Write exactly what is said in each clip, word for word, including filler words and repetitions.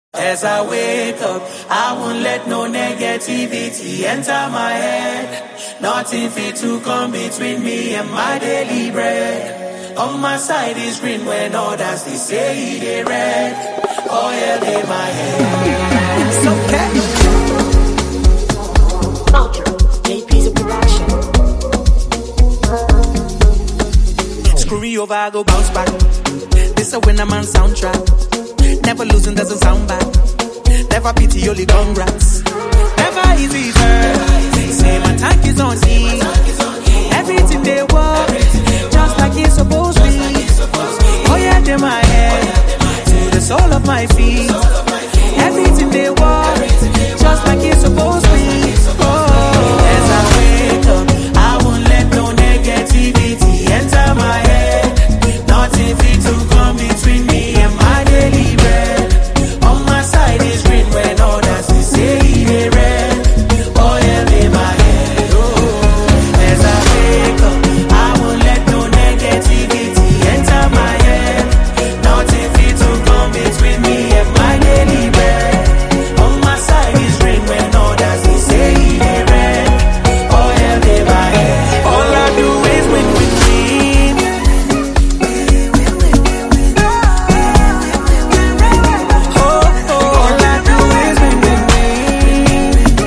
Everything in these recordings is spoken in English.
As I wake up, I won't let no negativity enter my head. Nothing fit to come between me and my daily bread. On my side is green when others they say they red. Oh yeah, they my head. It's okay. Culture, J P's production. Screw me over, I go bounce back. This a winner man soundtrack. Never losing doesn't sound bad. Never pity, only congrats. Never easy, girl. Say my tank is on E. Everything they want, just like it's supposed to be. Oh yeah, they my head to the sole of my feet. Everything they want, just like it's supposed to be. Oh, as I wake up, I won't let no negativity enter my head. Nothing fit to come between me and my daily bread. On my side is green when others they say they red. Oh yeah, they my head. Oh, as I wake up, I won't let no negativity enter my head. Nothing fit to come between me and my daily bread. On my side is green when others they say they red. Oh yeah, they my head. All I do is win, win, win. Oh, oh, all I do is win, win, win.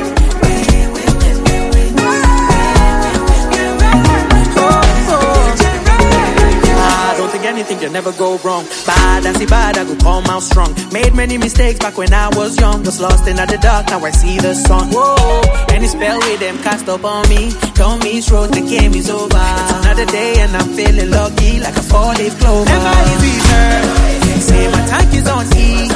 Oh, oh. I don't think anything can never go wrong. Bad and see bad, I go come out strong. Made many mistakes back when I was young. Was lost in the dark, now I see the sun. Whoa, any spell with them cast up on me. Don't miss road, the game is over. It's another day and I'm feeling lucky like a four-leaf clover. Never easy, girl. Say my tank is on E.